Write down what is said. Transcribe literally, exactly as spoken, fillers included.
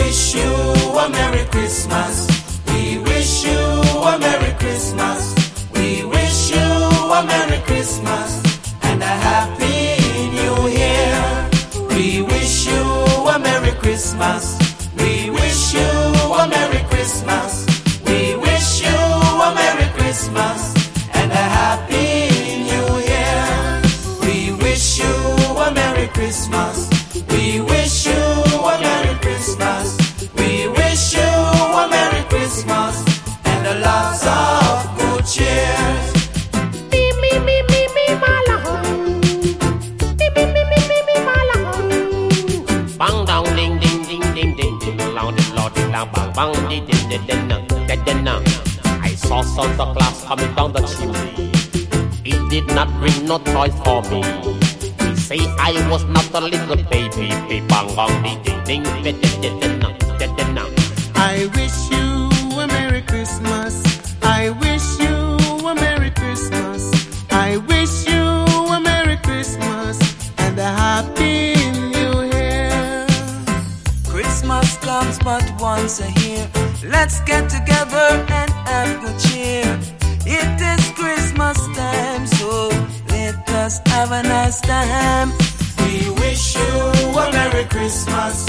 wish you a Merry Christmas. We wish you a Merry Christmas. We wish you a Merry Christmas and a Happy New Year. We wish you a Merry Christmas. We wish you a Merry Christmas. We wish you a Merry Christmas and a Happy New Year. We wish you a Merry Christmas. We wish you a Merry Christmas. We wish you a Merry Christmas and a lots of good cheer. Me, me, me, me, me, mala. Me, me, me, me, me, me, mala. Bang down, ding, ding, ding, ding, ding, ding, loud, ding, loud, ding, loud, bang, bang, ding, ding, ding, ding, ding, ding, ding. I saw Santa Claus coming down the chimney. He did not bring no toys for me. He say I was not a little baby. Bang, bang, ding, ding, ding, ding, ding, ding, ding, ding, ding. I wish you a Merry Christmas. I wish you a Merry Christmas. I wish you a Merry Christmas and a Happy New Year. Christmas comes but once a year. Let's get together and have good cheer. It is Christmas time, so let us have a nice time. We wish you a Merry Christmas.